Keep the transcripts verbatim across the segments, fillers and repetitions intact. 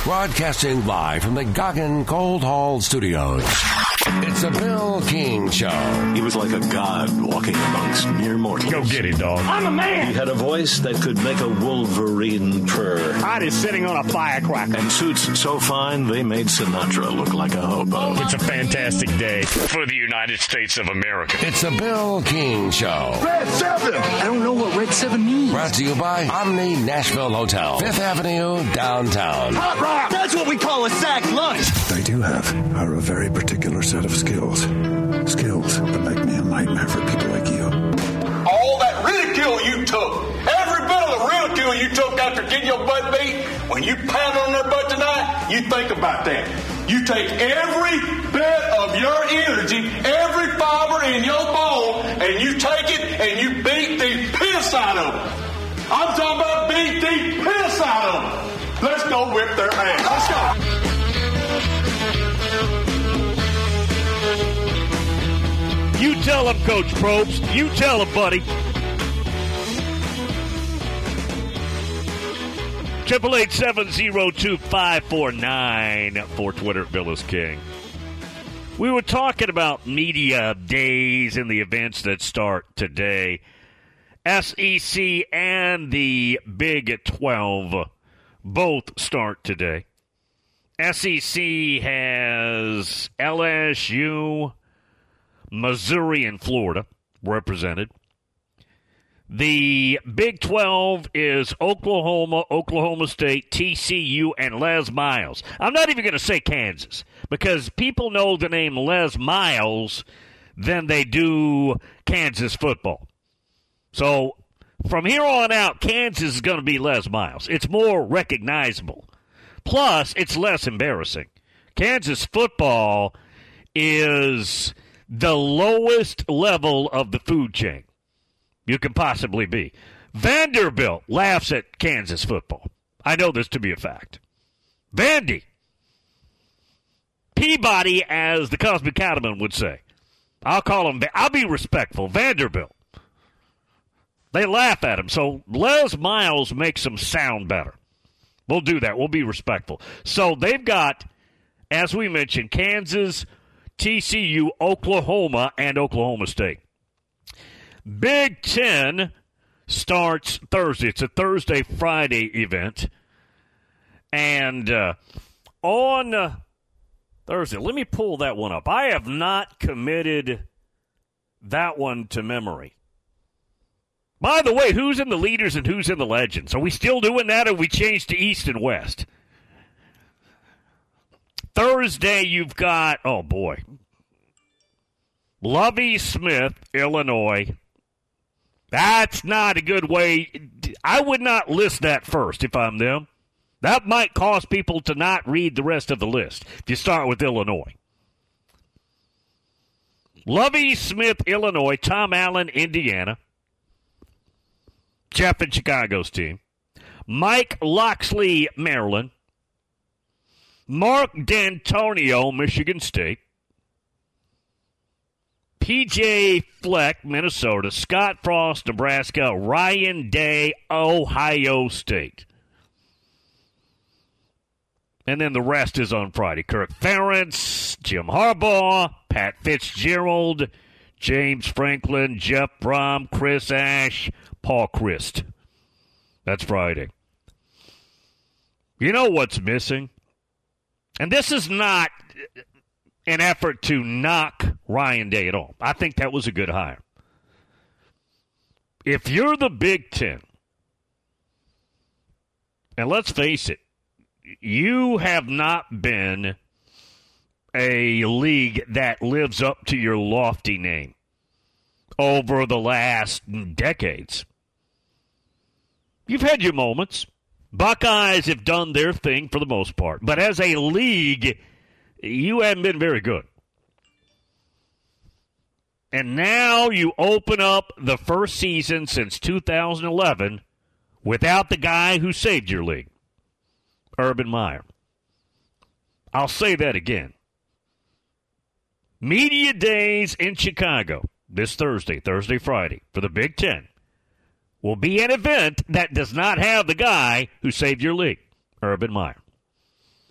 Broadcasting live from the Goggin Cold Hall Studios. It's a Bill King Show. He was like a god walking amongst mere mortals. Go get it, dog. I'm a man. He had a voice that could make a wolverine purr. I is sitting on a firecracker. And suits so fine, they made Sinatra look like a hobo. It's a fantastic day for the United States of America. It's a Bill King Show. Red seven. I don't know what Red seven means. Brought to you by Omni Nashville Hotel, Fifth Avenue, downtown. Hot rock. That's what we call a sack lunch. I do have are a very particular set of skills. Skills that make me a nightmare for people like you. All that ridicule you took, every bit of the ridicule you took after getting your butt beat, when you pound on their butt tonight, you think about that. You take every bit of your energy, every fiber in your bone, and you take it and you beat the piss out of them. I'm talking about beat the piss out of them. Let's go whip their ass. Let's go. You tell him, Coach Probst. You tell him, buddy. Triple eight seven zero two five four nine for Twitter at Bill is King. We were talking about media days and the events that start today. S E C and the Big twelve both start today. S E C has L S U, Missouri, and Florida represented. The Big twelve is Oklahoma, Oklahoma State, T C U, and Les Miles. I'm not even going to say Kansas because people know the name Les Miles than they do Kansas football. So from here on out, Kansas is going to be Les Miles. It's more recognizable. Plus, it's less embarrassing. Kansas football is the lowest level of the food chain you can possibly be. Vanderbilt laughs at Kansas football. I know this to be a fact. Vandy. Peabody, as the Cosmic Cattleman would say. I'll call him, I'll be respectful. Vanderbilt. They laugh at him. So Les Miles makes them sound better. We'll do that. We'll be respectful. So they've got, as we mentioned, Kansas, T C U, Oklahoma, and Oklahoma State. Big Ten starts Thursday. It's a Thursday-Friday event. And uh, on uh, Thursday, let me pull that one up. I have not committed that one to memory. By the way, who's in the leaders and who's in the legends? Are we still doing that, or we changed to East and West? Thursday, you've got, oh boy, Lovie Smith, Illinois. That's not a good way. I would not list that first if I'm them. That might cause people to not read the rest of the list if you start with Illinois. Lovie Smith, Illinois. Tom Allen, Indiana. Jeff and Chicago's team. Mike Locksley, Maryland. Mark D'Antonio, Michigan State. P J Fleck, Minnesota. Scott Frost, Nebraska. Ryan Day, Ohio State. And then the rest is on Friday. Kirk Ferentz, Jim Harbaugh, Pat Fitzgerald, James Franklin, Jeff Brom, Chris Ash, Paul Christ. That's Friday. You know what's missing? And this is not an effort to knock Ryan Day at all. I think that was a good hire. If you're the Big Ten, and let's face it, you have not been a league that lives up to your lofty name over the last decades. You've had your moments. Buckeyes have done their thing for the most part. But as a league, you haven't been very good. And now you open up the first season since two thousand eleven without the guy who saved your league, Urban Meyer. I'll say that again. Media days in Chicago this Thursday, Thursday, Friday, for the Big Ten will be an event that does not have the guy who saved your league, Urban Meyer.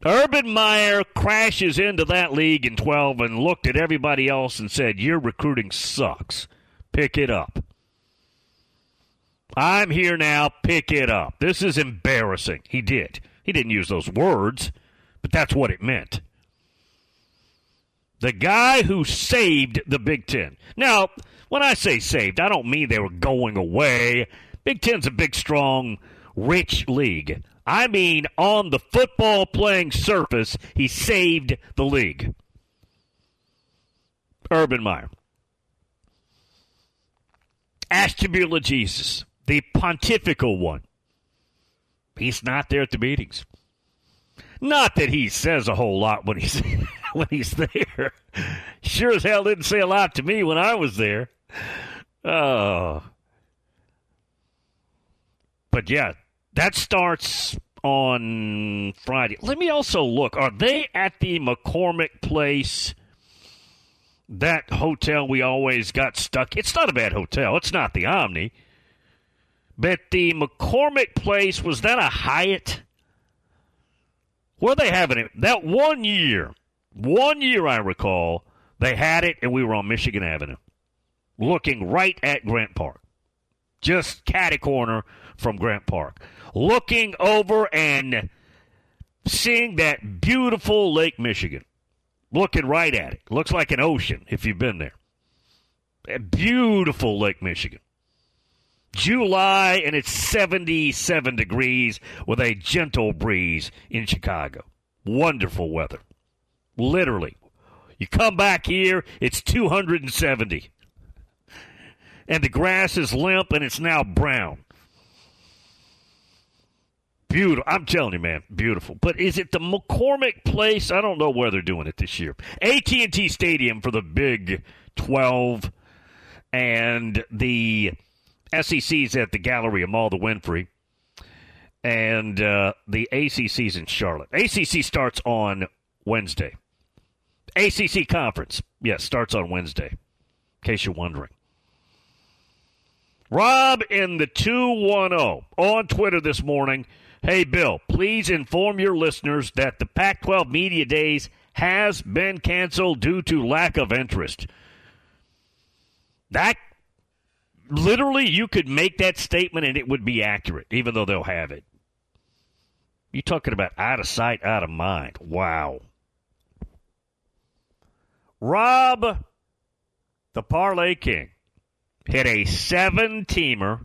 Urban Meyer crashes into that league in twelve and looked at everybody else and said, your recruiting sucks. Pick it up. I'm here now. Pick it up. This is embarrassing. He did. He didn't use those words, but that's what it meant. The guy who saved the Big Ten. Now, when I say saved, I don't mean they were going away. Big Ten's a big, strong, rich league. I mean, on the football-playing surface, he saved the league. Urban Meyer. Ashtabula Jesus, the pontifical one. He's not there at the meetings. Not that he says a whole lot when he's when he's there. Sure as hell didn't say a lot to me when I was there. Oh. But yeah, that starts on Friday. Let me also look. Are they at the McCormick Place? That hotel we always got stuck. It's not a bad hotel. It's not the Omni. But the McCormick Place, was that a Hyatt? Where are they having it? That one year, one year I recall, they had it and we were on Michigan Avenue, looking right at Grant Park. Just catty corner from Grant Park. Looking over and seeing that beautiful Lake Michigan. Looking right at it. Looks like an ocean if you've been there. A beautiful Lake Michigan. July, and it's seventy-seven degrees with a gentle breeze in Chicago. Wonderful weather. Literally. You come back here, it's two hundred seventy. And the grass is limp, and it's now brown. Beautiful. I'm telling you, man, beautiful. But is it the McCormick Place? I don't know where they're doing it this year. A T and T Stadium for the Big twelve, and the S E C's at the Galleria Mall, the Winfrey, and uh, the A C C's in Charlotte. A C C starts on Wednesday. A C C Conference, yes, starts on Wednesday, in case you're wondering. Rob in the two one oh on Twitter this morning. Hey, Bill, please inform your listeners that the Pac twelve Media Days has been canceled due to lack of interest. That, literally, you could make that statement and it would be accurate, even though they'll have it. You're talking about out of sight, out of mind. Wow. Rob, the Parlay King, hit a seven-teamer,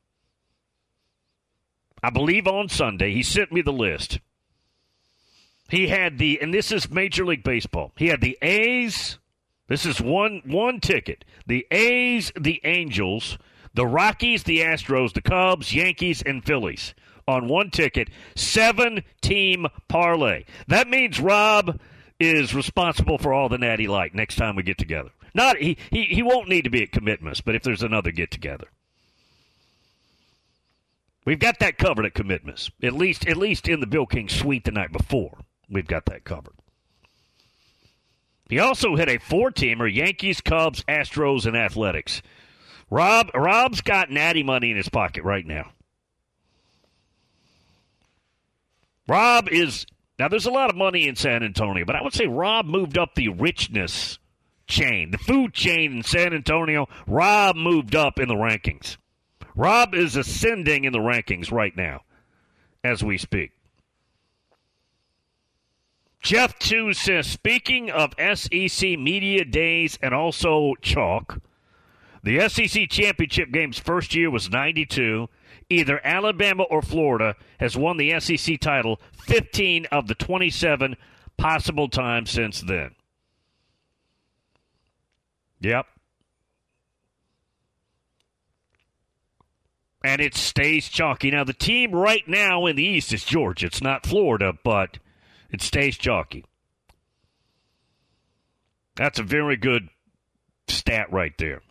I believe on Sunday. He sent me the list. He had the, and this is Major League Baseball, he had the A's, this is one one ticket, the A's, the Angels, the Rockies, the Astros, the Cubs, Yankees, and Phillies on one ticket, seven-team parlay. That means Rob is responsible for all the Natty Light next time we get together. Not he, he, he won't need to be at Commitments, but if there's another get-together. We've got that covered at Commitments. At least at least in the Bill King suite the night before. We've got that covered. He also hit a four-teamer, Yankees, Cubs, Astros, and Athletics. Rob, Rob's got natty money in his pocket right now. Rob is, now there's a lot of money in San Antonio, but I would say Rob moved up the richness chain, the food chain in San Antonio. Rob moved up in the rankings. Rob is ascending in the rankings right now as we speak. Jeff two says, speaking of S E C Media Days and also chalk, the S E C Championship game's first year was ninety-two. Either Alabama or Florida has won the S E C title fifteen of the twenty-seven possible times since then. Yep. And it stays chalky. Now, the team right now in the East is Georgia. It's not Florida, but it stays chalky. That's a very good stat right there.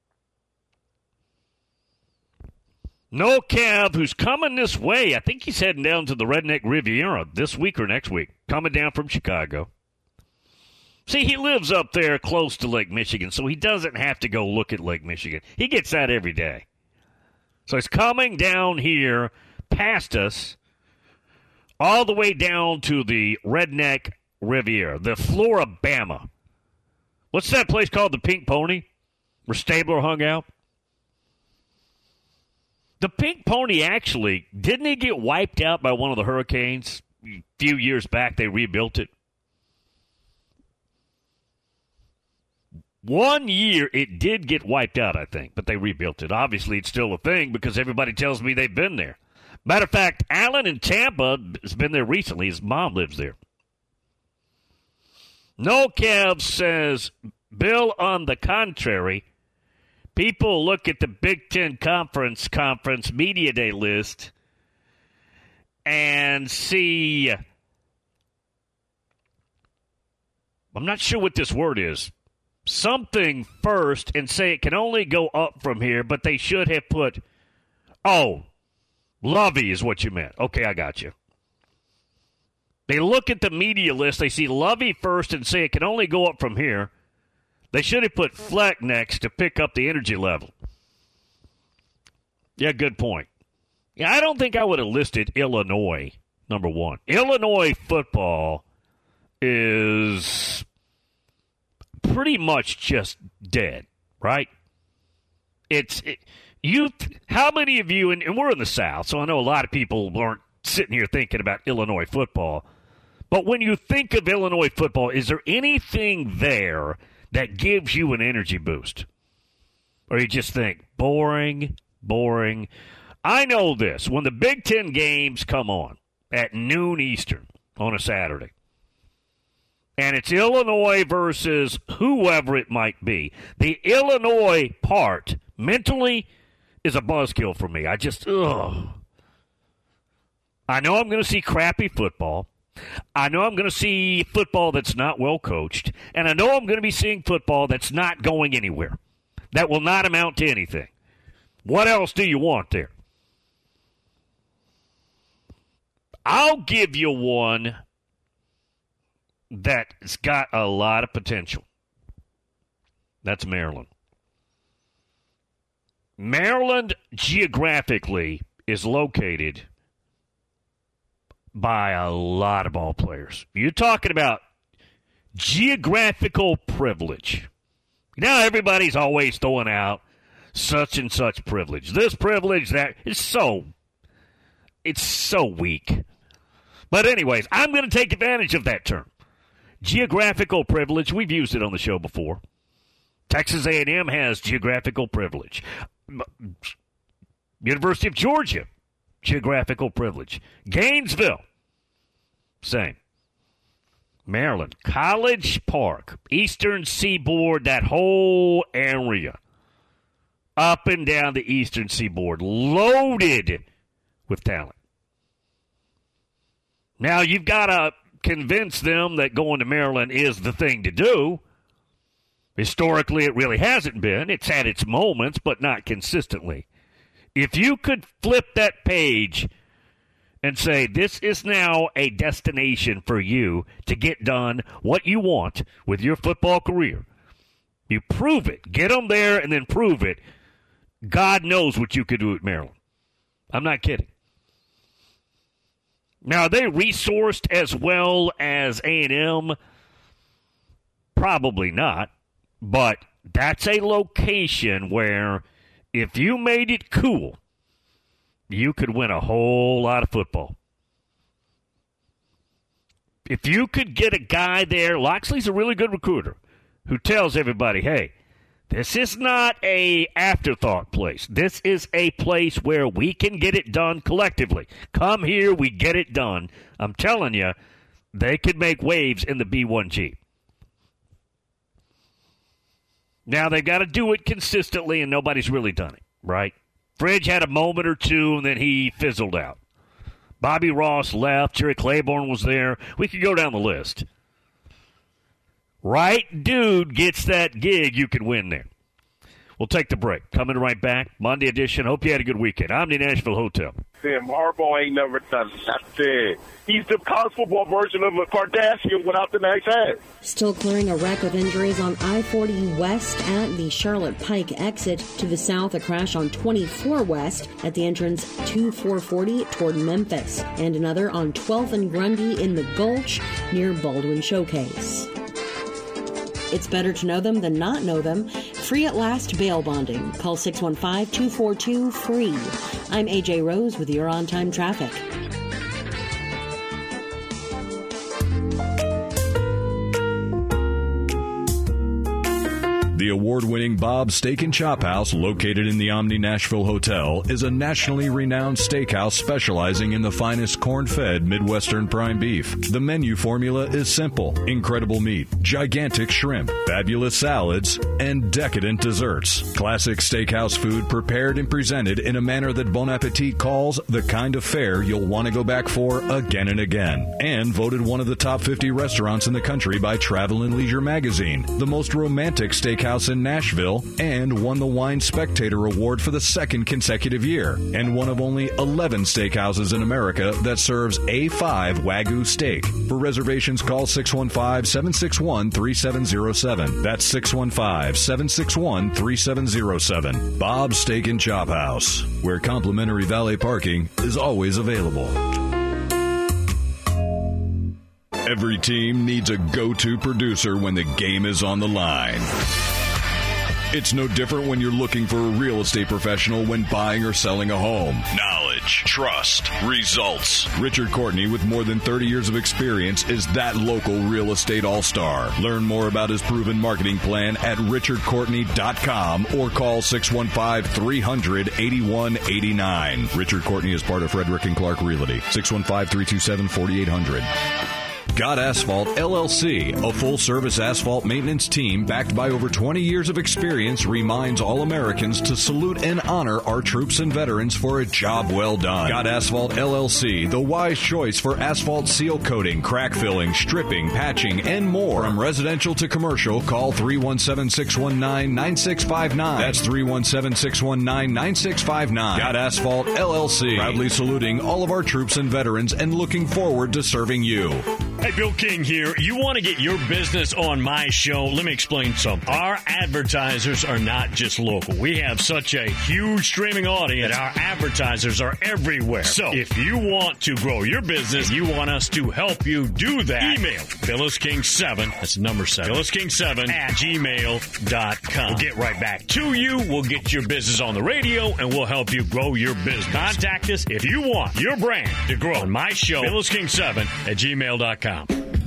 No Cav, who's coming this way. I think he's heading down to the Redneck Riviera this week or next week, coming down from Chicago. See, he lives up there close to Lake Michigan, so he doesn't have to go look at Lake Michigan. He gets that every day. So he's coming down here past us all the way down to the Redneck Riviera, the Floribama. What's that place called, the Pink Pony, where Stabler hung out? The Pink Pony, actually, didn't it get wiped out by one of the hurricanes a few years back? They rebuilt it. One year it did get wiped out, I think, but they rebuilt it. Obviously, it's still a thing because everybody tells me they've been there. Matter of fact, Alan in Tampa has been there recently. His mom lives there. No Kev says, Bill, on the contrary, people look at the Big Ten Conference Conference Media Day list and see, I'm not sure what this word is, something first and say it can only go up from here, but they should have put, oh, Lovey is what you meant. Okay, I got you. They look at the media list, they see Lovey first and say it can only go up from here. They should have put Fleck next to pick up the energy level. Yeah, good point. Yeah, I don't think I would have listed Illinois, number one. Illinois football is pretty much just dead, right? It's it, you. How many of you, and, and we're in the South, so I know a lot of people aren't sitting here thinking about Illinois football. But when you think of Illinois football, is there anything there that gives you an energy boost? Or you just think, boring, boring. I know this. When the Big Ten games come on at noon Eastern on a Saturday, and it's Illinois versus whoever it might be, the Illinois part mentally is a buzzkill for me. I just, ugh. I know I'm going to see crappy football. I know I'm going to see football that's not well coached. And I know I'm going to be seeing football that's not going anywhere, that will not amount to anything. What else do you want there? I'll give you one that's got a lot of potential. That's Maryland. Maryland, geographically, is located by a lot of ball players. You're talking about geographical privilege. Now everybody's always throwing out such and such privilege. This privilege, that is so, it's so weak. But anyways, I'm going to take advantage of that term. Geographical privilege, we've used it on the show before. Texas A and M has geographical privilege. University of Georgia, geographical privilege. Gainesville, same. Maryland, College Park, Eastern Seaboard, that whole area, up and down the Eastern Seaboard, loaded with talent. Now, you've got to convince them that going to Maryland is the thing to do. Historically, it really hasn't been. It's had its moments, but not consistently. If you could flip that page and say, this is now a destination for you to get done what you want with your football career, you prove it. Get them there and then prove it. God knows what you could do at Maryland. I'm not kidding. Now, are they resourced as well as A and M? Probably not. But that's a location where if you made it cool, you could win a whole lot of football. If you could get a guy there, Loxley's a really good recruiter, who tells everybody, hey, this is not a afterthought place. This is a place where we can get it done collectively. Come here, we get it done. I'm telling you, they could make waves in the B one G. Now, they've got to do it consistently, and nobody's really done it, right? Fridge had a moment or two, and then he fizzled out. Bobby Ross left. Jerry Claiborne was there. We could go down the list. Right dude gets that gig, you can win there. We'll take the break. Coming right back. Monday edition. Hope you had a good weekend. Omni Nashville Hotel. Tim Harbaugh ain't never done nothing. He's the college football version of a Kardashian without the nice hair. Still clearing a wreck with injuries on I forty West at the Charlotte Pike exit. To the south, a crash on twenty-four West at the entrance to four forty toward Memphis. And another on twelfth and Grundy in the Gulch near Baldwin Showcase. It's better to know them than not know them. Free at last bail bonding. Call six one five, two four two, free. I'm A J Rose with your on-time traffic. The award-winning Bob's Steak and Chop House, located in the Omni Nashville Hotel, is a nationally renowned steakhouse specializing in the finest corn-fed Midwestern prime beef. The menu formula is simple: incredible meat, gigantic shrimp, fabulous salads, and decadent desserts. Classic steakhouse food prepared and presented in a manner that Bon Appetit calls the kind of fare you'll want to go back for again and again. And voted one of the top fifty restaurants in the country by Travel and Leisure magazine, the most romantic steakhouse in Nashville, and won the Wine Spectator Award for the second consecutive year, and one of only eleven steakhouses in America that serves A five Wagyu steak. For reservations, call six one five, seven six one, three seven zero seven. That's six one five, seven six one, three seven zero seven. Bob's Steak and Chop House, where complimentary valet parking is always available. Every team needs a go-to producer when the game is on the line. It's no different when you're looking for a real estate professional when buying or selling a home. Knowledge, trust, results. Richard Courtney, with more than thirty years of experience, is that local real estate all-star. Learn more about his proven marketing plan at richard courtney dot com or call six one five, three hundred, eighty-one eighty-nine. Richard Courtney is part of Frederick and Clark Realty. six one five, three two seven, four eight zero zero. Got Asphalt L L C, a full-service asphalt maintenance team backed by over twenty years of experience, reminds all Americans to salute and honor our troops and veterans for a job well done. Got Asphalt L L C, the wise choice for asphalt seal coating, crack filling, stripping, patching, and more. From residential to commercial, call three one seven, six one nine, nine six five nine. That's three one seven, six one nine, nine six five nine. Got Asphalt L L C, proudly saluting all of our troops and veterans and looking forward to serving you. Hey, Bill King here. You want to get your business on my show? Let me explain something. Our advertisers are not just local. We have such a huge streaming audience that our advertisers are everywhere. So if you want to grow your business, you want us to help you do that, email Phyllis King seven, that's number seven, Phyllis King seven at gmail dot com. We'll get right back to you. We'll get your business on the radio, and we'll help you grow your business. Contact us if you want your brand to grow on my show, Phyllis King seven at gmail dot com.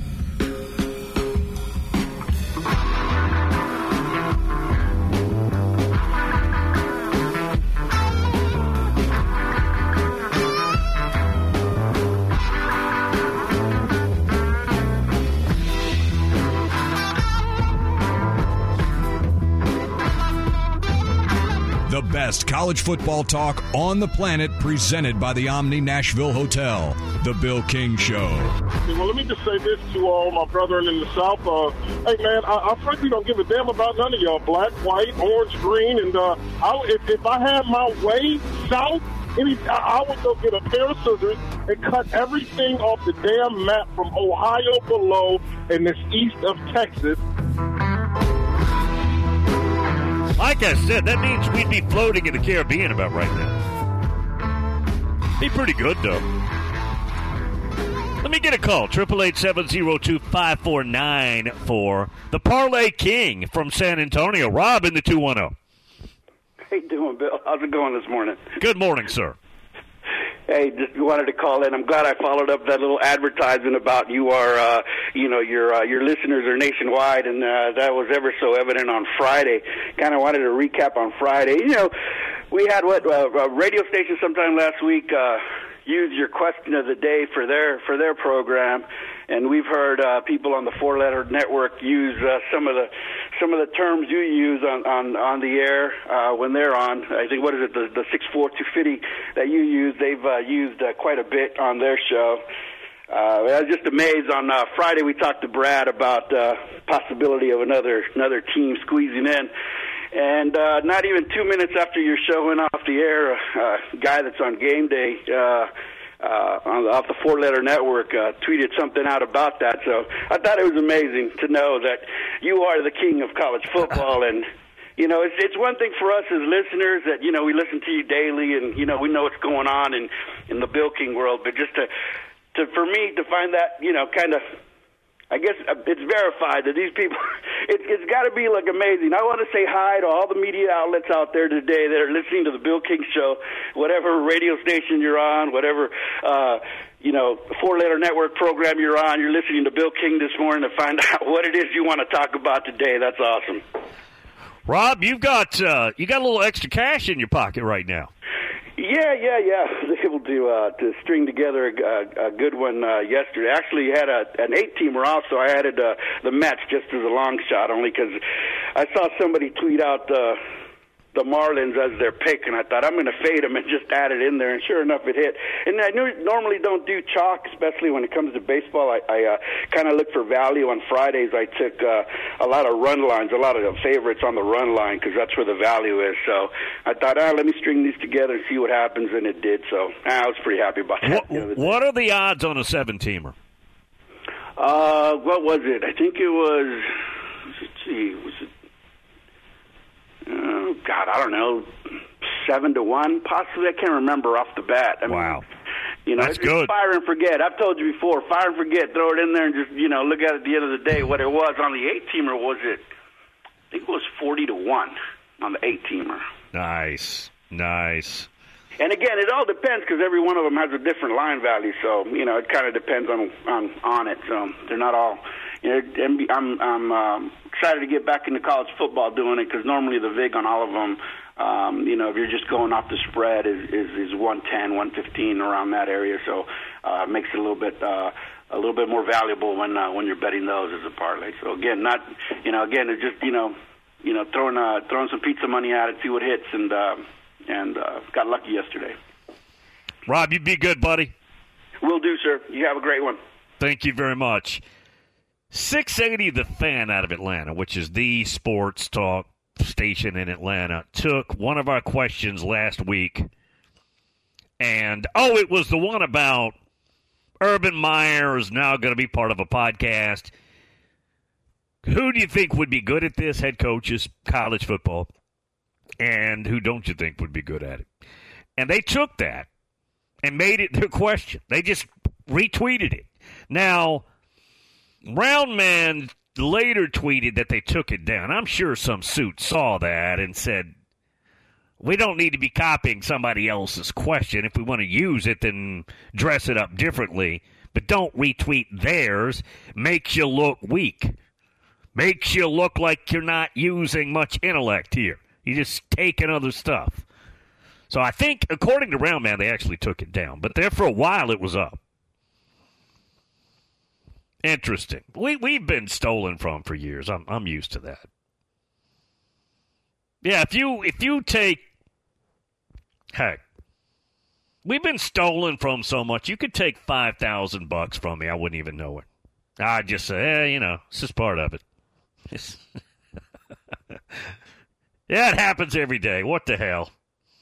The best college football talk on the planet, presented by the Omni Nashville Hotel. The Bill King Show. Well, let me just say this to all my brethren in the South. Uh, hey, man, I, I frankly don't give a damn about none of y'all. Black, white, orange, green. And uh, I, if, if I had my way south, any, I, I would go get a pair of scissors and cut everything off the damn map from Ohio below and this east of Texas. Like I said, that means we'd be floating in the Caribbean about right now. Be pretty good, though. Let me get a call. eight eight eight, seven oh two, five four nine four. The Parlay King from San Antonio. Rob in the two one zero. How you doing, Bill? How's it going this morning? Good morning, sir. Hey, just wanted to call in. I'm glad I followed up that little advertisement about you are, uh, you know, your uh, your listeners are nationwide, and uh, that was ever so evident on Friday. Kind of wanted to recap on Friday. You know, we had what uh, a radio station sometime last week uh, use your question of the day for their for their program. And we've heard uh, people on the four-letter network use uh, some of the some of the terms you use on, on, on the air uh, when they're on. I think, what is it, the, the six four two fifty that you use, they've uh, used uh, quite a bit on their show. Uh, I was just amazed. On uh, Friday we talked to Brad about uh, possibility of another another team squeezing in. And uh, not even two minutes after your show went off the air, a uh, guy that's on Game Day uh, uh, on the, off the Four Letter Network uh, tweeted something out about that. So I thought it was amazing to know that you are the king of college football. And, you know, it's, it's one thing for us as listeners that, you know, we listen to you daily and, you know, we know what's going on in, in the Bill King world. But just to, to for me to find that, you know, kind of, I guess it's verified that these people, it, it's got to be, like, amazing. I want to say hi to all the media outlets out there today that are listening to the Bill King Show, whatever radio station you're on, whatever, uh, you know, four-letter network program you're on, you're listening to Bill King this morning to find out what it is you want to talk about today. That's awesome. Rob, you've got, uh, you got a little extra cash in your pocket right now. Yeah, yeah, yeah. I was able to uh, to string together a, a good one uh, yesterday. Actually, had a, an eight-teamer also. I added uh, the Mets just as a long shot, only because I saw somebody tweet out uh, the Marlins as their pick, and I thought I'm going to fade them and just add it in there. And sure enough, it hit. And I knew, normally don't do chalk, especially when it comes to baseball. I, I uh, kind of look for value on Fridays. I took uh, a lot of run lines, a lot of the favorites on the run line because that's where the value is. So I thought, ah, let me string these together and see what happens, and it did. So ah, I was pretty happy about that. What, what are the odds on a seven-teamer? Uh, what was it? I think it was. Let's see, was it? Oh, God, I don't know, seven to one, possibly. I can't remember off the bat. I mean, wow. You know, that's it's good. Fire and forget. I've told you before, fire and forget. Throw it in there and just, you know, look at it at the end of the day. What it was on the eight-teamer was it, I think it was forty to one on the eight-teamer. Nice, nice. And again, it all depends because every one of them has a different line value. So, you know, it kind of depends on on on it. So they're not all, you know, I'm, I'm um, excited to get back into college football doing it because normally the vig on all of them, um, you know, if you're just going off the spread is, is, is one ten, one fifteen around that area. So uh, it makes it a little bit uh, a little bit more valuable when uh, when you're betting those as a parlay. So again, not, you know, again, it's just, you know, you know, throwing uh, throwing some pizza money at it, see what hits, and uh, and uh, got lucky yesterday. Rob, you be good, buddy. Will do, sir. You have a great one. Thank you very much. six eighty The Fan out of Atlanta, which is the sports talk station in Atlanta, took one of our questions last week. And, oh, it was the one about Urban Meyer is now going to be part of a podcast. Who do you think would be good at this, head coaches, college football? And who don't you think would be good at it? And they took that and made it their question. They just retweeted it. Now, Roundman later tweeted that they took it down. I'm sure some suit saw that and said, we don't need to be copying somebody else's question. If we want to use it, then dress it up differently. But don't retweet theirs. Makes you look weak. Makes you look like you're not using much intellect here. You're just taking other stuff. So I think, according to Roundman, they actually took it down. But there for a while, it was up. Interesting. We, we've been stolen from for years. I'm I'm used to that. Yeah, if you if you take, heck, we've been stolen from so much, you could take five thousand bucks from me. I wouldn't even know it. I'd just say, eh, you know, it's just part of it. Yeah, it happens every day. What the hell?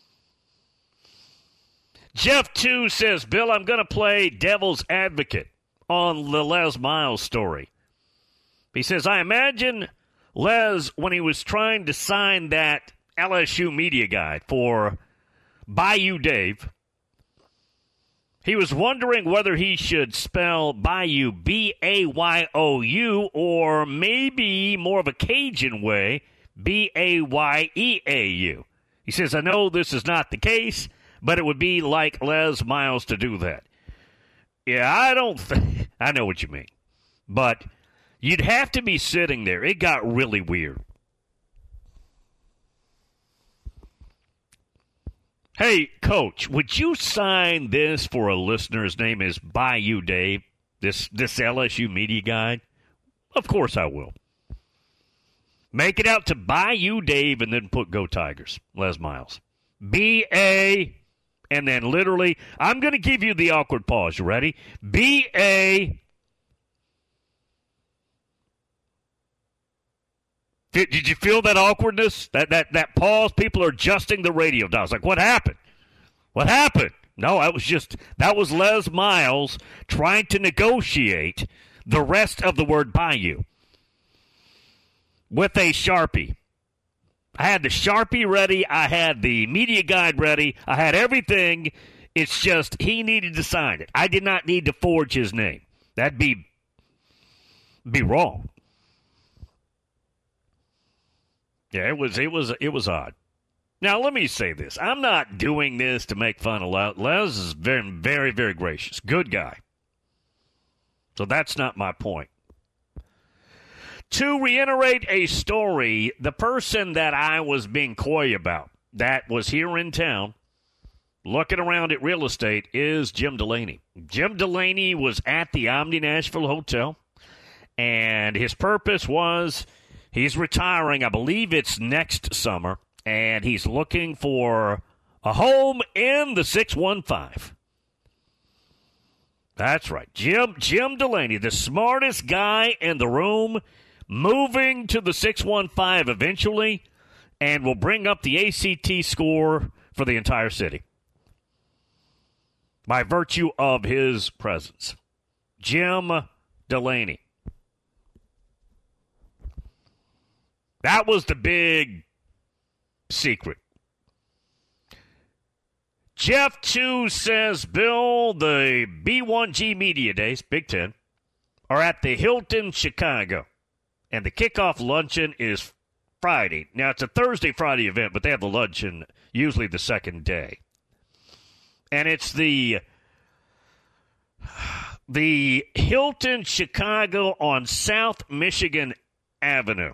Jeff two says, Bill, I'm going to play devil's advocate on the Les Miles story. He says, I imagine Les, when he was trying to sign that L S U media guy for Bayou Dave, he was wondering whether he should spell Bayou B A Y O U or maybe more of a Cajun way, B A Y E A U. He says, I know this is not the case, but it would be like Les Miles to do that. Yeah, I don't think, I know what you mean. But you'd have to be sitting there. It got really weird. Hey, Coach, would you sign this for a listener? His name is Bayou Dave, this, this L S U media guide? Of course I will. Make it out to Bayou Dave and then put Go Tigers, Les Miles. B A, and then literally, I'm going to give you the awkward pause. You ready? B A Did, did you feel that awkwardness? That, that, that pause? People are adjusting the radio dials. Like, what happened? What happened? No, I was just, that was Les Miles trying to negotiate the rest of the word Bayou with a Sharpie. I had the Sharpie ready. I had the media guide ready. I had everything. It's just he needed to sign it. I did not need to forge his name. That'd be, be wrong. Yeah, it was, it was, it was odd. Now, let me say this. I'm not doing this to make fun of Les. Les is very, very, very gracious. Good guy. So that's not my point. To reiterate a story, the person that I was being coy about that was here in town looking around at real estate is Jim Delaney. Jim Delaney was at the Omni Nashville Hotel, and his purpose was he's retiring. I believe it's next summer. And he's looking for a home in the six one five. That's right. Jim Jim Delaney, the smartest guy in the room, moving to the six one five eventually, and will bring up the A C T score for the entire city by virtue of his presence. Jim Delaney. That was the big secret. Jeff two says, Bill, the B one G Media Days, Big Ten, are at the Hilton Chicago, and the kickoff luncheon is Friday. Now, it's a Thursday-Friday event, but they have the luncheon usually the second day. And it's the, the Hilton Chicago on South Michigan Avenue.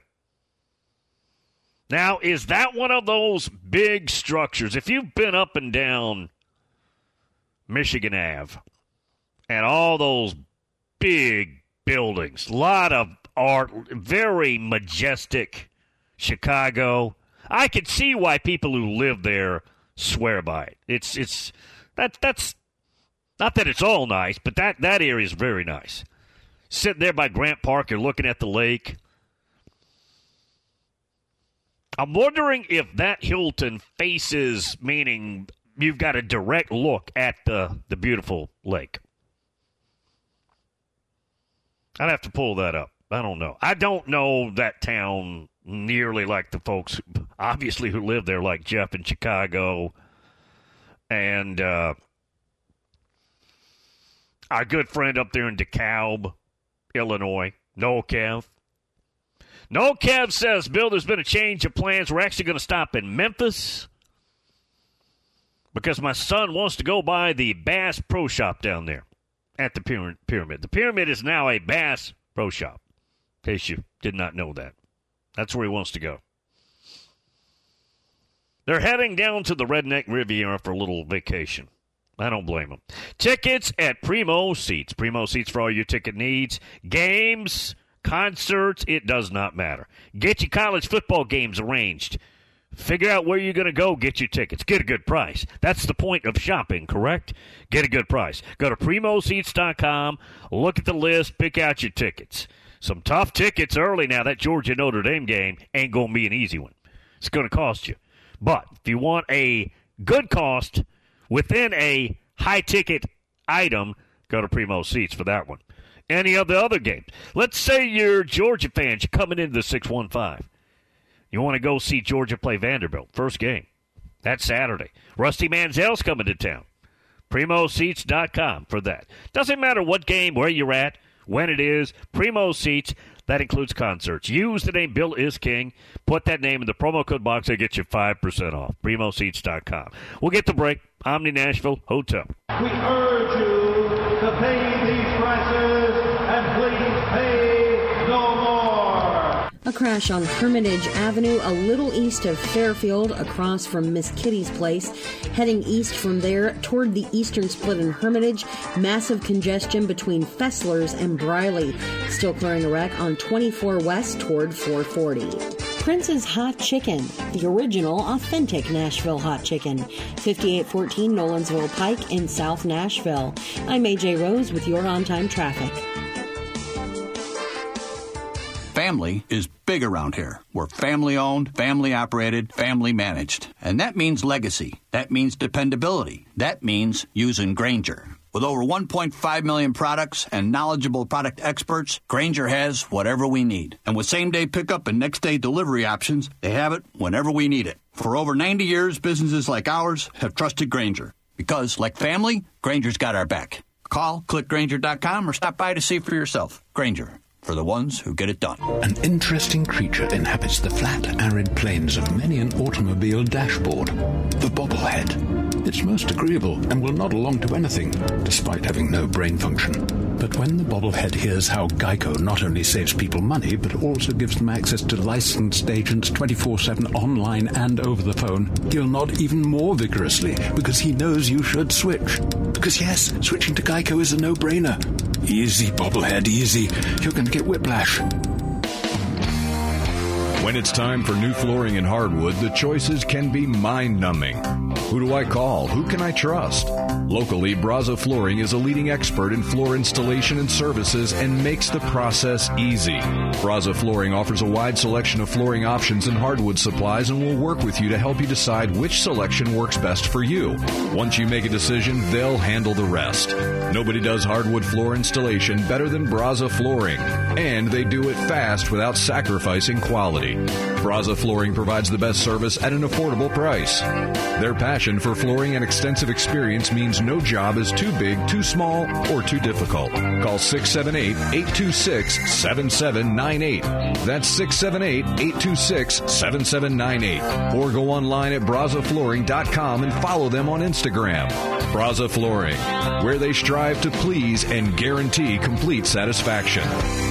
Now, is that one of those big structures? If you've been up and down Michigan Avenue and all those big buildings, a lot of art, very majestic Chicago, I could see why people who live there swear by it. It's it's that that's not that it's all nice, but that, that area is very nice. Sitting there by Grant Park, you're looking at the lake. I'm wondering if that Hilton faces, meaning you've got a direct look at the, the beautiful lake. I'd have to pull that up. I don't know. I don't know that town nearly like the folks, obviously, who live there, like Jeff in Chicago and uh, our good friend up there in DeKalb, Illinois, Noel Kev. No, Kev says, Bill, there's been a change of plans. We're actually going to stop in Memphis because my son wants to go by the Bass Pro Shop down there at the Pyramid. The Pyramid is now a Bass Pro Shop, in case you did not know that. That's where he wants to go. They're heading down to the Redneck Riviera for a little vacation. I don't blame them. Tickets at Primo Seats. Primo Seats for all your ticket needs. Games, concerts, it does not matter. Get your college football games arranged. Figure out where you're going to go, get your tickets. Get a good price. That's the point of shopping, correct? Get a good price. Go to primo seats dot com, look at the list, pick out your tickets. Some tough tickets early now. That Georgia-Notre Dame game ain't going to be an easy one. It's going to cost you. But if you want a good cost within a high-ticket item, go to Primo Seats for that one. Any of the other games. Let's say you're Georgia fans. You're coming into the six one five. You want to go see Georgia play Vanderbilt. First game. That's Saturday. Rusty Manziel's coming to town. primo seats dot com for that. Doesn't matter what game, where you're at, when it is. Primo Seats, that includes concerts. Use the name Bill Is King. Put that name in the promo code box. They get you five percent off. primo seats dot com. We'll get the break. Omni Nashville Hotel. We urge you to pay these prices and please pay no more. A crash on Hermitage Avenue, a little east of Fairfield, across from Miss Kitty's place. Heading east from there toward the eastern split in Hermitage. Massive congestion between Fessler's and Briley. Still clearing a wreck on twenty-four West toward four forty. Prince's Hot Chicken, the original, authentic Nashville hot chicken. fifty-eight fourteen Nolensville Pike in South Nashville. I'm A J Rose with your on-time traffic. Family is big around here. We're family-owned, family-operated, family-managed. And that means legacy. That means dependability. That means using Grainger. With over one point five million products and knowledgeable product experts, Grainger has whatever we need. And with same-day pickup and next-day delivery options, they have it whenever we need it. For over ninety years, businesses like ours have trusted Grainger. Because, like family, Grainger's got our back. Call, click Grainger dot com, or stop by to see for yourself. Grainger, for the ones who get it done. An interesting creature inhabits the flat, arid plains of many an automobile dashboard. The bobblehead. It's most agreeable and will nod along to anything, despite having no brain function. But when the bobblehead hears how Geico not only saves people money, but also gives them access to licensed agents twenty-four seven online and over the phone, he'll nod even more vigorously because he knows you should switch. Because yes, switching to Geico is a no-brainer. Easy, bobblehead, easy. You're going to get whiplash. When it's time for new flooring in hardwood, the choices can be mind-numbing. Who do I call? Who can I trust? Locally, Braza Flooring is a leading expert in floor installation and services and makes the process easy. Braza Flooring offers a wide selection of flooring options and hardwood supplies and will work with you to help you decide which selection works best for you. Once you make a decision, they'll handle the rest. Nobody does hardwood floor installation better than Braza Flooring, and they do it fast without sacrificing quality. Braza Flooring provides the best service at an affordable price. Their passion for flooring and extensive experience means no job is too big, too small, or too difficult. Call six seven eight, eight two six, seven seven nine eight. That's six seven eight, eight two six, seven seven nine eight. Or go online at braza flooring dot com and follow them on Instagram. Braza Flooring, where they strive to please and guarantee complete satisfaction.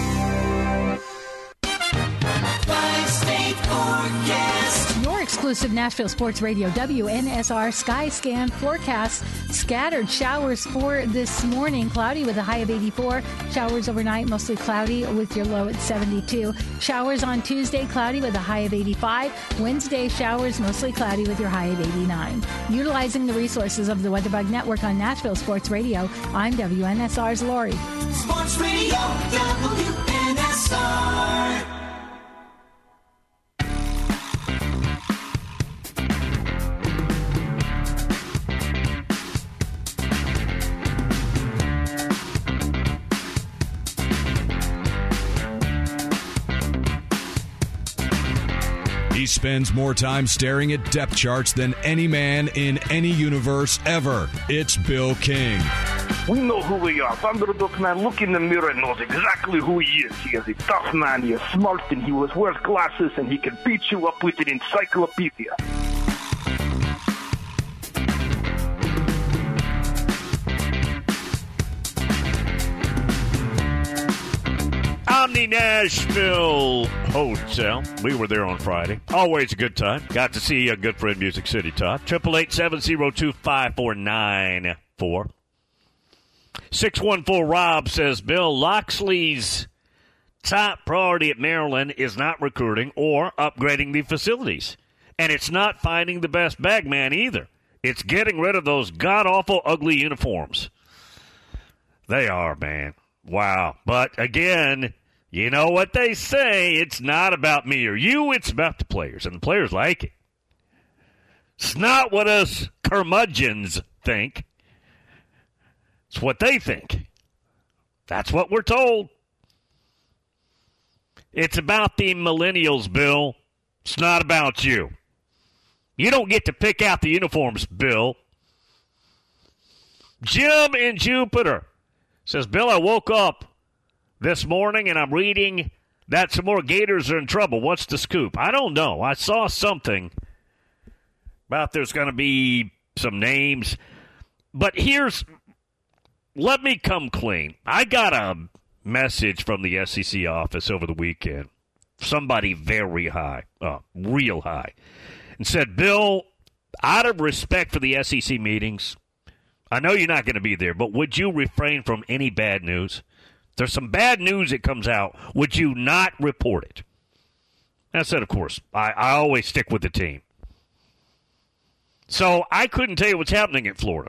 Exclusive Nashville Sports Radio W N S R Sky Scan forecast. Scattered showers for this morning. Cloudy with a high of eighty-four. Showers overnight, mostly cloudy with your low at seventy-two. Showers on Tuesday, cloudy with a high of eighty-five. Wednesday, showers, mostly cloudy with your high of eighty-nine. Utilizing the resources of the WeatherBug Network on Nashville Sports Radio, I'm W N S R's Lori. Sports Radio W N S R. He spends more time staring at depth charts than any man in any universe ever. It's Bill King. We know who we are. Thunderbolt man, look in the mirror and knows exactly who he is. He is a tough man, he is smart, and he wears glasses, and he can beat you up with an encyclopedia. Omni Nashville Hotel. We were there on Friday. Always a good time. Got to see a good friend, Music City Top. eight eight eight, seven oh two, five four nine four. six one four Rob says, Bill, Loxley's top priority at Maryland is not recruiting or upgrading the facilities. And it's not finding the best bag man either. It's getting rid of those god-awful, ugly uniforms. They are, man. Wow. But, again, you know what they say. It's not about me or you. It's about the players, and the players like it. It's not what us curmudgeons think. It's what they think. That's what we're told. It's about the millennials, Bill. It's not about you. You don't get to pick out the uniforms, Bill. Jim in Jupiter says, Bill, I woke up this morning and I'm reading that some more Gators are in trouble. What's the scoop? I don't know. I saw something about there's going to be some names. But here's, let me come clean. I got a message from the S E C office over the weekend. Somebody very high, uh, real high, and said, Bill, out of respect for the S E C meetings, I know you're not going to be there, but would you refrain from any bad news? If there's some bad news that comes out, would you not report it? I said, of course. I, I always stick with the team. So I couldn't tell you what's happening in Florida.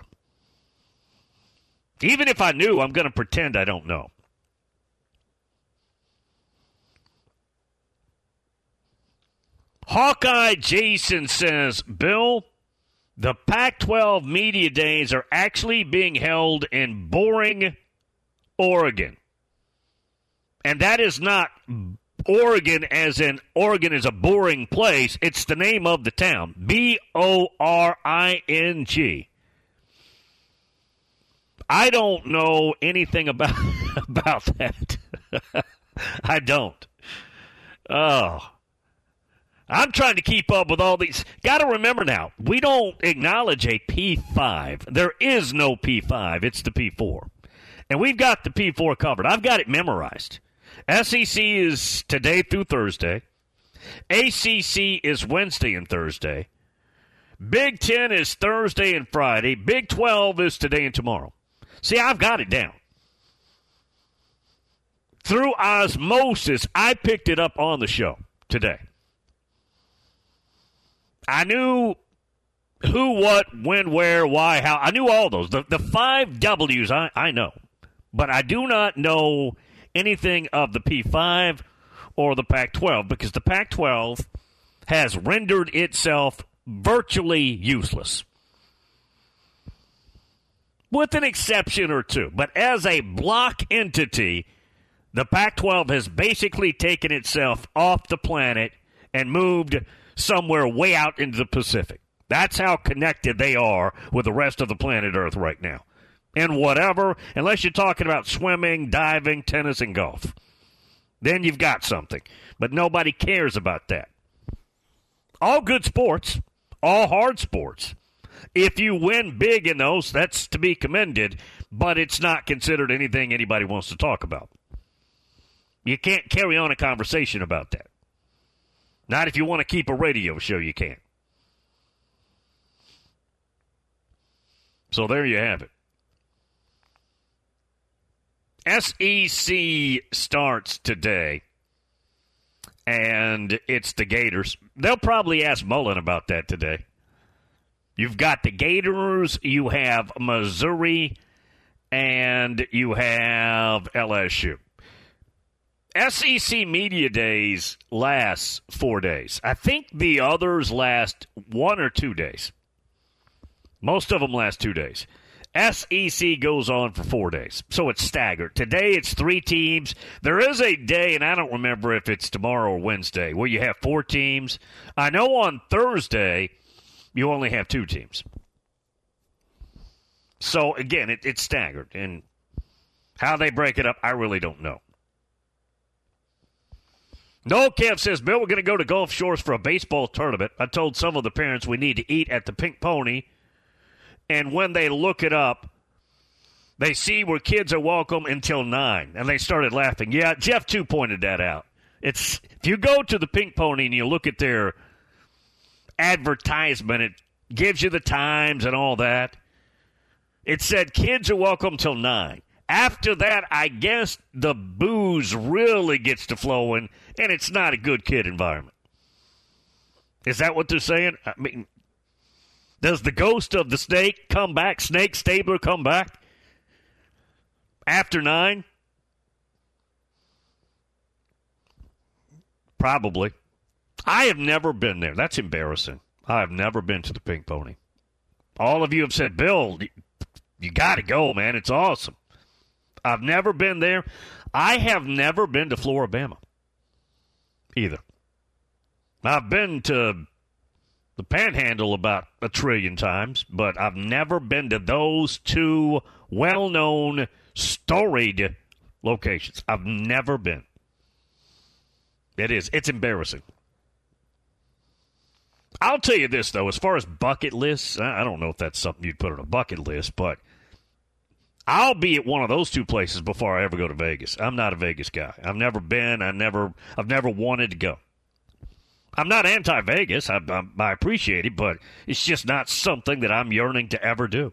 Even if I knew, I'm going to pretend I don't know. Hawkeye Jason says, Bill, the Pac twelve media days are actually being held in boring Oregon. And that is not Oregon as in Oregon is a boring place. It's the name of the town. B O R I N G. I don't know anything about, about that. I don't. Oh. I'm trying to keep up with all these. Got to remember now, we don't acknowledge a P five. There is no P five. It's the P four. And we've got the P four covered. I've got it memorized. S E C is today through Thursday. A C C is Wednesday and Thursday. Big Ten is Thursday and Friday. Big twelve is today and tomorrow. See, I've got it down. Through osmosis, I picked it up on the show today. I knew who, what, when, where, why, how. I knew all those. The, the five W's I, I know. But I do not know anything of the P five or the Pac twelve because the Pac twelve has rendered itself virtually useless. With an exception or two. But as a block entity, the Pac twelve has basically taken itself off the planet and moved somewhere way out into the Pacific. That's how connected they are with the rest of the planet Earth right now. And whatever, unless you're talking about swimming, diving, tennis, and golf. Then you've got something. But nobody cares about that. All good sports, all hard sports. If you win big in those, that's to be commended, but it's not considered anything anybody wants to talk about. You can't carry on a conversation about that. Not if you want to keep a radio show, you can't. So there you have it. S E C starts today, and it's the Gators. They'll probably ask Mullen about that today. You've got the Gators, you have Missouri, and you have L S U. S E C Media Days lasts four days. I think the others last one or two days. Most of them last two days. S E C goes on for four days, so it's staggered. Today it's three teams. There is a day, and I don't remember if it's tomorrow or Wednesday, where you have four teams. I know on Thursday you only have two teams. So, again, it, it's staggered, and how they break it up, I really don't know. Noel Kev says, Bill, we're going to go to Gulf Shores for a baseball tournament. I told some of the parents we need to eat at the Pink Pony. And when they look it up, they see where kids are welcome until nine. And they started laughing. Yeah, Jeff, too, pointed that out. It's if you go to the Pink Pony and you look at their advertisement, it gives you the times and all that. It said kids are welcome till nine. After that, I guess the booze really gets to flowing, and it's not a good kid environment. Is that what they're saying? I mean, does the ghost of the snake come back? Snake Stabler come back after nine? Probably. I have never been there. That's embarrassing. I have never been to the Pink Pony. All of you have said, Bill, you got to go, man. It's awesome. I've never been there. I have never been to Floribama either. I've been to the Panhandle about a trillion times, but I've never been to those two well-known, storied locations. I've never been. It is. It's embarrassing. I'll tell you this, though, as far as bucket lists, I don't know if that's something you'd put on a bucket list, but I'll be at one of those two places before I ever go to Vegas. I'm not a Vegas guy. I've never been. I never. I've never wanted to go. I'm not anti-Vegas. I, I, I appreciate it, but it's just not something that I'm yearning to ever do.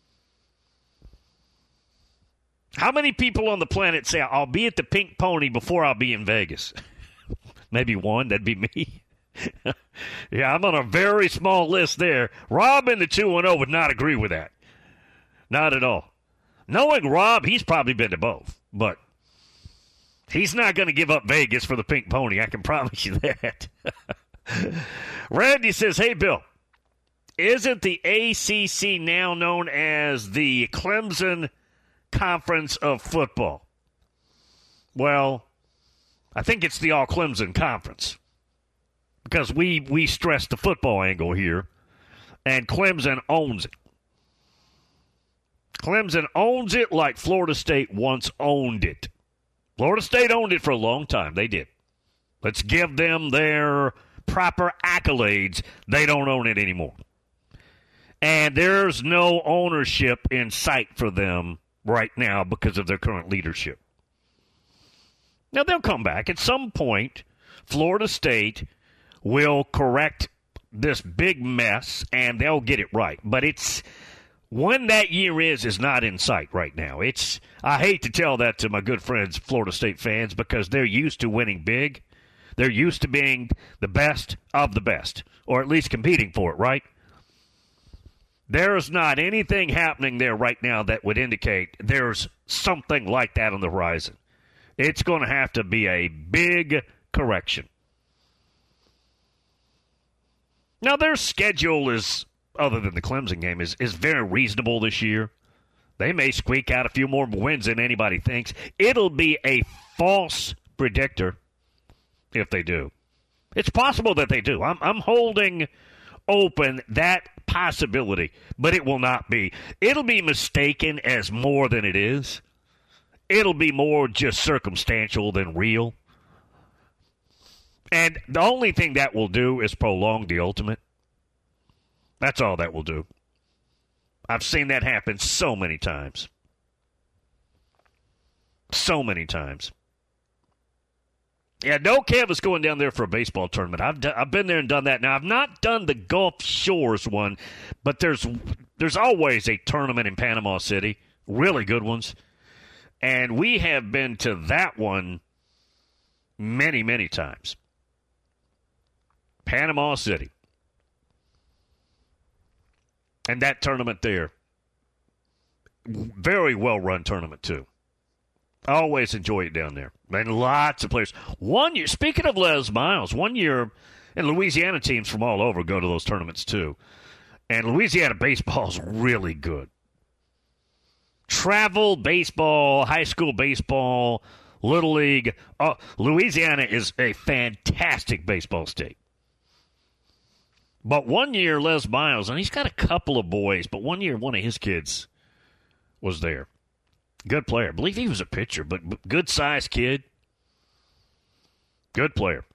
How many people on the planet say, I'll be at the Pink Pony before I'll be in Vegas? Maybe one. That'd be me. Yeah, I'm on a very small list there. Rob in the two one oh would not agree with that. Not at all. Knowing Rob, he's probably been to both, but he's not going to give up Vegas for the Pink Pony. I can promise you that. Randy says, hey, Bill, isn't the A C C now known as the Clemson Conference of Football? Well, I think it's the All-Clemson Conference because we, we stress the football angle here, and Clemson owns it. Clemson owns it like Florida State once owned it. Florida State owned it for a long time. They did. Let's give them their proper accolades. They don't own it anymore. And there's no ownership in sight for them right now because of their current leadership. Now, they'll come back. At some point, Florida State will correct this big mess, and they'll get it right. But it's when that year is is not in sight right now. It's I hate to tell that to my good friends, Florida State fans, because they're used to winning big. They're used to being the best of the best, or at least competing for it, right? There's not anything happening there right now that would indicate there's something like that on the horizon. It's going to have to be a big correction. Now, their schedule is, other than the Clemson game, is, is very reasonable this year. They may squeak out a few more wins than anybody thinks. It'll be a false predictor if they do. It's possible that they do. I'm, I'm holding open that possibility, but it will not be. It'll be mistaken as more than it is. It'll be more just circumstantial than real. And the only thing that will do is prolong the ultimate. That's all that will do. I've seen that happen so many times. So many times. Yeah, no canvas going down there for a baseball tournament. I've d- I've been there and done that. Now, I've not done the Gulf Shores one, but there's there's always a tournament in Panama City, really good ones. And we have been to that one many, many times. Panama City. And that tournament there, very well-run tournament, too. I always enjoy it down there. And lots of players. One year, speaking of Les Miles, one year, and Louisiana teams from all over go to those tournaments too. And Louisiana baseball is really good. Travel baseball, high school baseball, Little League. Uh, Louisiana is a fantastic baseball state. But one year, Les Miles, and he's got a couple of boys, but one year one of his kids was there. Good player. I believe he was a pitcher, but good-sized kid. Good player.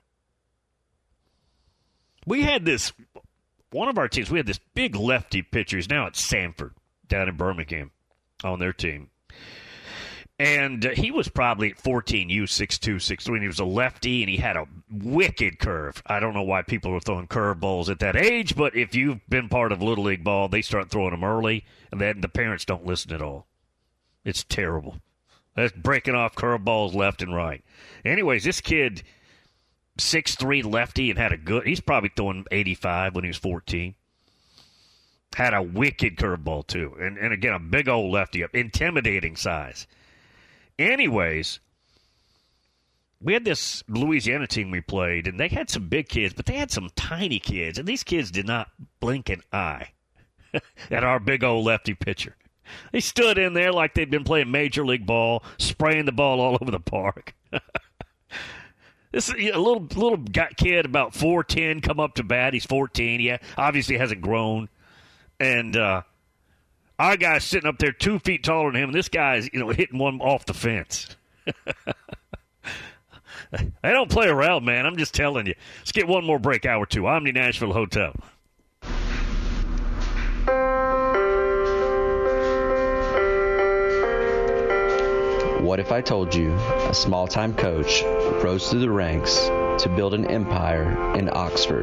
We had this, one of our teams, we had this big lefty pitcher. He's now at Sanford down in Birmingham on their team. And uh, he was probably at fourteen U, six two, six three, and he was a lefty, and he had a wicked curve. I don't know why people are throwing curveballs at that age, but if you've been part of Little League ball, they start throwing them early, and then the parents don't listen at all. It's terrible. That's breaking off curveballs left and right. Anyways, this kid, six three lefty, and had a good, he's probably throwing eighty-five when he was fourteen. Had a wicked curveball, too. And, and again, a big old lefty up, intimidating size. Anyways, we had this Louisiana team we played, and they had some big kids, but they had some tiny kids, and these kids did not blink an eye at our big old lefty pitcher. They stood in there like they'd been playing Major League ball, spraying the ball all over the park. This is a little little kid, about four ten, come up to bat. He's fourteen. He obviously hasn't grown. And uh, our guy's sitting up there two feet taller than him, and this guy's, you know, hitting one off the fence. They don't play around, man. I'm just telling you. Let's get one more break, hour two. Omni Nashville Hotel. What if I told you a small-time coach rose through the ranks to build an empire in Oxford?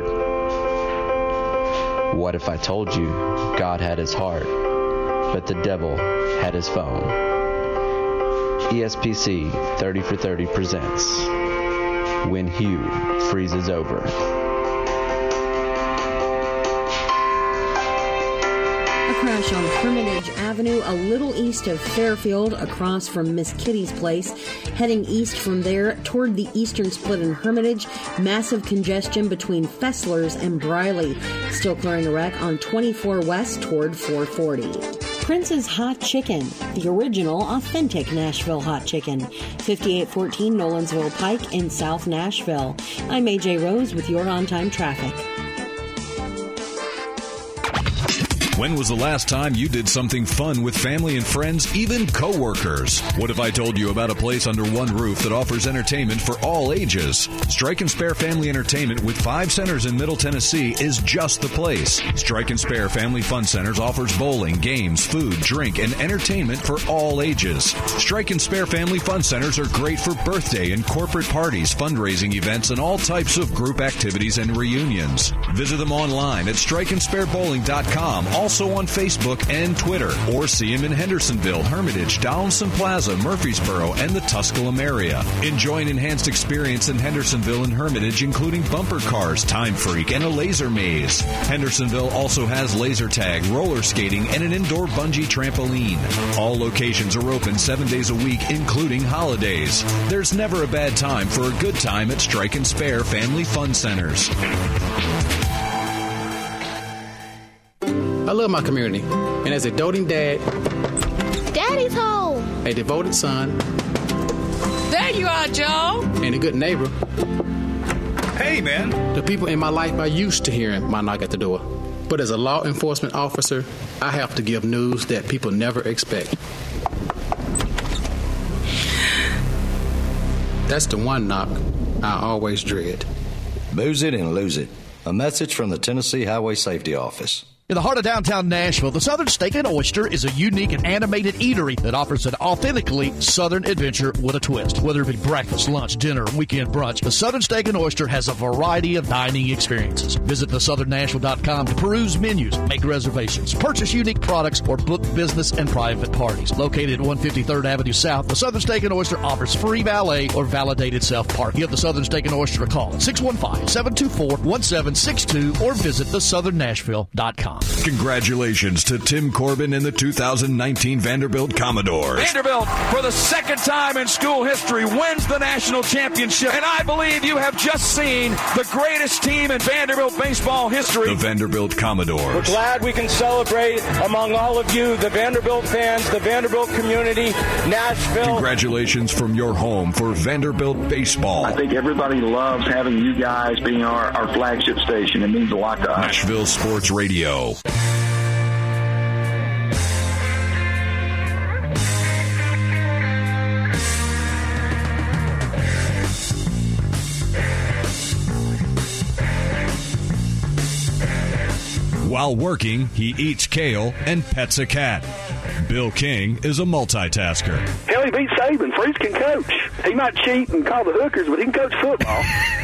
What if I told you God had his heart, but the devil had his phone? E S P C thirty for thirty presents When Hugh Freezes Over. A crash on Hermitage Avenue, a little east of Fairfield, across from Miss Kitty's place. Heading east from there toward the eastern split in Hermitage, massive congestion between Fessler's and Briley. Still clearing a wreck on twenty-four west toward four forty. Prince's Hot Chicken, the original, authentic Nashville hot chicken. fifty-eight fourteen Nolensville Pike in South Nashville. I'm A J Rose with your on-time traffic. When was the last time you did something fun with family and friends, even coworkers? What if I told you about a place under one roof that offers entertainment for all ages? Strike and Spare Family Entertainment with five centers in Middle Tennessee is just the place. Strike and Spare Family Fun Centers offers bowling, games, food, drink, and entertainment for all ages. Strike and Spare Family Fun Centers are great for birthday and corporate parties, fundraising events, and all types of group activities and reunions. Visit them online at strike and spare bowling dot com. Also on Facebook and Twitter, or see him in Hendersonville, Hermitage, Donaldson Plaza, Murfreesboro, and the Tusculum area. Enjoy an enhanced experience in Hendersonville and Hermitage, including bumper cars, Time Freak, and a laser maze. Hendersonville also has laser tag, roller skating, and an indoor bungee trampoline. All locations are open seven days a week, including holidays. There's never a bad time for a good time at Strike and Spare Family Fun Centers. I love my community, and as a doting dad, Daddy's home, a devoted son, there you are, Joe, and a good neighbor. Hey, man. The people in my life are used to hearing my knock at the door. But as a law enforcement officer, I have to give news that people never expect. That's the one knock I always dread. Booze it and lose it. A message from the Tennessee Highway Safety Office. In the heart of downtown Nashville, the Southern Steak and Oyster is a unique and animated eatery that offers an authentically Southern adventure with a twist. Whether it be breakfast, lunch, dinner, weekend brunch, the Southern Steak and Oyster has a variety of dining experiences. Visit the southern nashville dot com to peruse menus, make reservations, purchase unique products, or book business and private parties. Located at one fifty-third Avenue South, the Southern Steak and Oyster offers free valet or validated self-parking. Give the Southern Steak and Oyster a call at six one five, seven two four, one seven six two or visit the southern nashville dot com. Congratulations to Tim Corbin and the two thousand nineteen Vanderbilt Commodores. Vanderbilt, for the second time in school history, wins the national championship. And I believe you have just seen the greatest team in Vanderbilt baseball history. The Vanderbilt Commodores. We're glad we can celebrate among all of you, the Vanderbilt fans, the Vanderbilt community, Nashville. Congratulations from your home for Vanderbilt baseball. I think everybody loves having you guys being our, our flagship station. It means a lot to us. Nashville Sports Radio. While working, he eats kale and pets a cat. Bill King is a multitasker. Hell, he beat Saban. Freeze can coach. He might cheat and call the hookers, but he can coach football.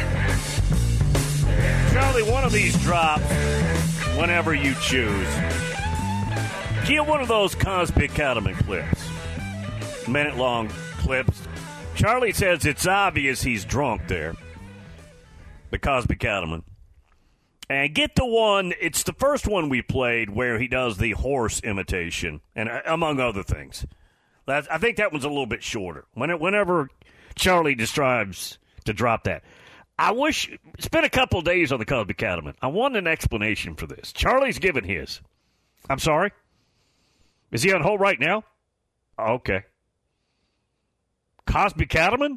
Charlie, one of these drops whenever you choose. Get one of those Cosby Cattleman clips. Minute-long clips. Charlie says it's obvious he's drunk there. The Cosby Cattleman. And get the one, it's the first one we played where he does the horse imitation, and uh, among other things. That, I think that one's a little bit shorter. When it, whenever Charlie describes to drop that. I wish, it's been a couple of days on the Cosby Cattleman. I want an explanation for this. Charlie's given his. I'm sorry? Is he on hold right now? Oh, okay. Cosby Cattleman?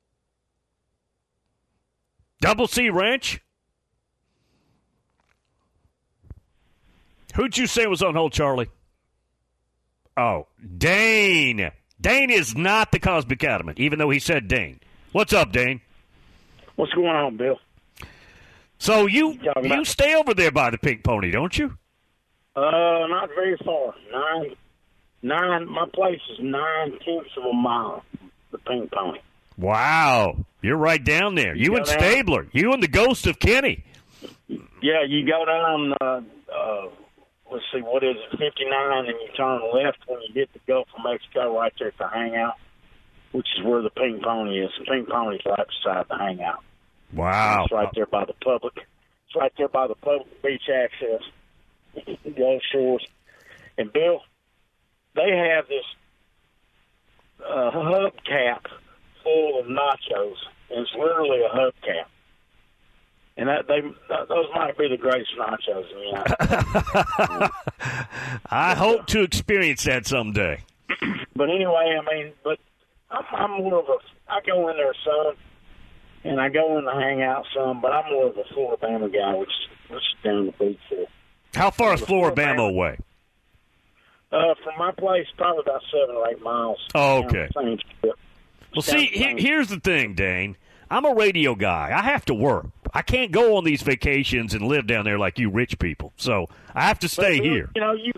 Double C Ranch? Who'd you say was on hold, Charlie? Oh, Dane. Dane is not the Cosby Cattleman, even though he said Dane. What's up, Dane? What's going on, Bill? So you you stay over there by the Pink Pony, don't you? Uh, not very far. Nine, nine. My place is nine tenths of a mile. The Pink Pony. Wow, you're right down there. You, you and Stabler. You and the ghost of Kenny. Yeah, you go down. Uh, uh, let's see, what is it? fifty-nine, and you turn left when you hit the Gulf of Mexico. Right there at the Hangout, which is where the Pink Pony is. The Pink Pony's right beside the Hangout. Wow. It's right there by the public. It's right there by the public beach access. Gulf Shores. And Bill, they have this uh, hubcap full of nachos. And it's literally a hubcap. And that they those might be the greatest nachos in the United States. I hope to experience that someday. But anyway, I mean, but I'm, I'm more of a. I go in there some, and I go in to hang out some, but I'm more of a Floribama guy, which which is down the beach there. How far is Floribama away? Uh, from my place, probably about seven or eight miles. Oh, okay. Same trip. Well, see, he, here's the thing, Dane. I'm a radio guy. I have to work. I can't go on these vacations and live down there like you rich people. So I have to stay but, here. You know, you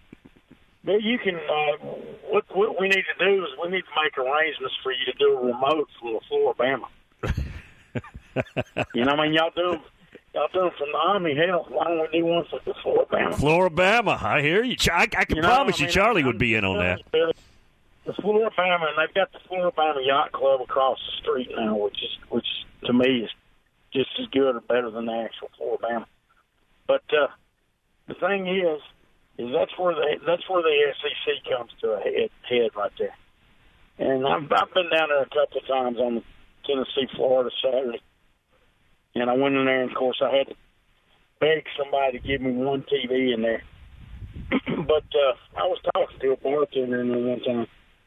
you can. Uh, what what we need to do is we need to make arrangements for you to do a remote from the Floribama. You know, what I mean, y'all do y'all do them from the Army. Hell, why don't we do one for the Floribama? Floribama, I hear you. I, I can you know, promise I mean, you, Charlie I'm, would be in on that. The Floribama, and they've got the Floribama Yacht Club across the street now, which is which to me is just as good or better than the actual Floribama. But uh, the thing is, is that's where the that's where the S E C comes to a head, head right there. And I've I've been down there a couple of times on the Tennessee Florida Saturday, and I went in there, and of course I had to beg somebody to give me one T V in there. But uh, I was talking to a bartender in there one time.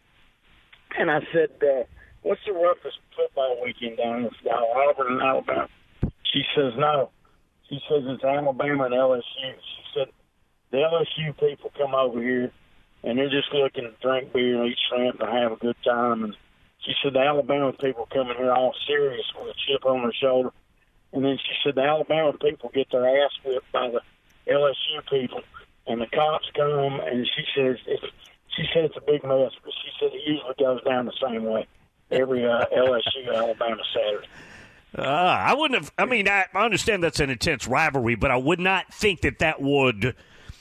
And I said, uh, what's the roughest football weekend down in Auburn and Alabama? She says, no. She says it's Alabama and L S U. She said, the L S U people come over here, and they're just looking to drink beer and eat shrimp and have a good time. And she said, the Alabama people come in here all serious with a chip on their shoulder. And then she said, the Alabama people get their ass whipped by the L S U people. And the cops come, and she says, it's She said it's a big mess, but she said it usually goes down the same way every uh, L S U Alabama Saturday. Uh, I wouldn't have. I mean, I, I understand that's an intense rivalry, but I would not think that that would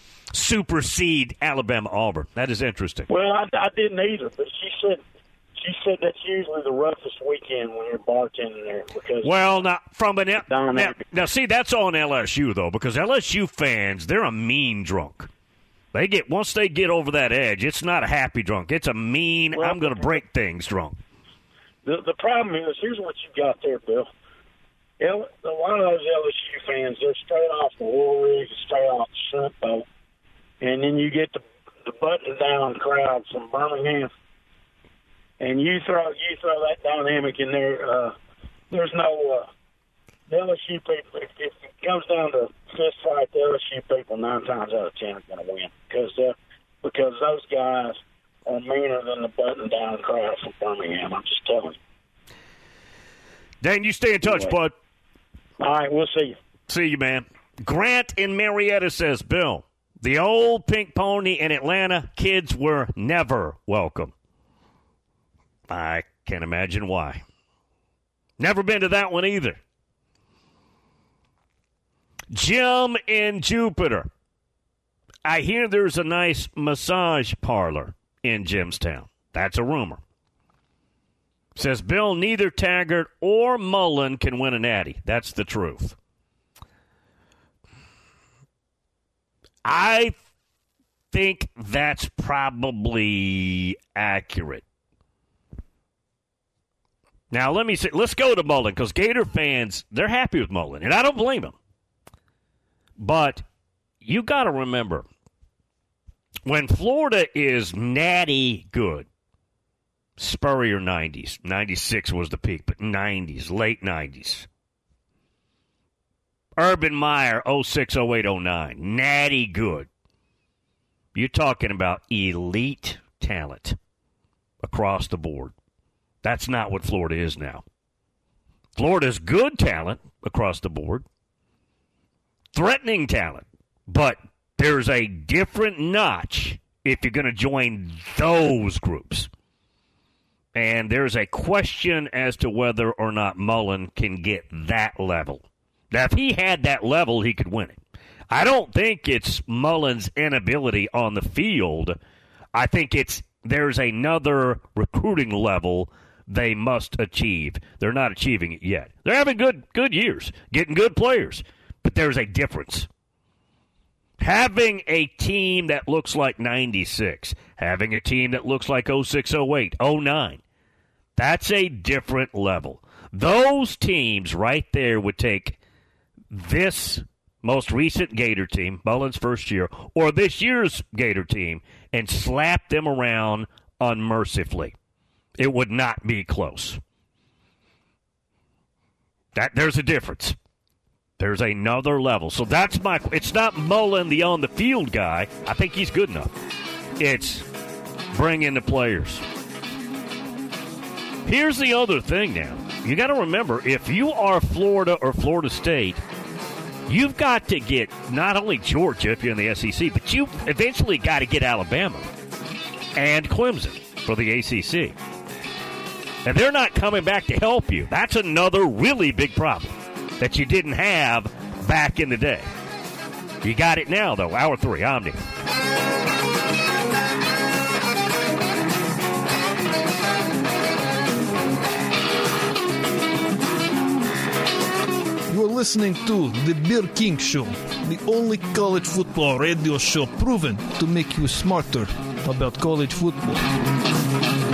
supersede Alabama Auburn. That is interesting. Well, I, I didn't either, but she said she said that's usually the roughest weekend when you're bartending there because. Well, now from an now, now, see that's on L S U though, because L S U fans, they're a mean drunk. They get once they get over that edge, it's not a happy drunk. It's a mean, well, I'm going to break things drunk. The the problem is, here's what you got there, Bill. L, a lot of those L S U fans, they're straight off the oil rig, straight off the shrimp boat, and then you get the the button down crowd from Birmingham, and you throw you throw that dynamic in there. Uh, there's no uh, the L S U people. If, if it comes down to fist fight, the L S U people nine times out of ten are going to win because uh, because those guys are meaner than the button down crowd from Birmingham. I'm just telling you. Dan, you stay in touch, anyway. Bud. All right, we'll see you. See you, man. Grant in Marietta says, Bill, the old Pink Pony in Atlanta, kids were never welcome. I can't imagine why. Never been to that one either. Jim in Jupiter. I hear there's a nice massage parlor in Jimstown. That's a rumor. Says, Bill, neither Taggart or Mullen can win a natty. That's the truth. I think that's probably accurate. Now, let me say, let's go to Mullen, because Gator fans, they're happy with Mullen, and I don't blame them. But you got to remember, when Florida is natty good, Spurrier nineties, ninety-six was the peak, but nineties, late nineties. Urban Meyer, oh six, oh eight, oh nine, natty good. You're talking about elite talent across the board. That's not what Florida is now. Florida's good talent across the board, threatening talent, but there's a different notch if you're going to join those groups. And there's a question as to whether or not Mullen can get that level. Now, if he had that level, he could win it. I don't think it's Mullen's inability on the field. I think it's there's another recruiting level they must achieve. They're not achieving it yet. They're having good good years, getting good players, but there's a difference. Having a team that looks like ninety-six, having a team that looks like oh six, oh eight, oh nine, that's a different level. Those teams right there would take this most recent Gator team, Mullen's first year, or this year's Gator team, and slap them around unmercifully. It would not be close. That there's a difference. There's another level. So that's my – it's not Mullen, the on-the-field guy. I think he's good enough. It's bring in the players. Here's the other thing now. You got to remember, if you are Florida or Florida State, you've got to get not only Georgia if you're in the S E C, but you've eventually got to get Alabama and Clemson for the A C C. And they're not coming back to help you. That's another really big problem that you didn't have back in the day. You got it now, though. Hour three, Omni. You're listening to The Beer King Show, the only college football radio show proven to make you smarter about college football.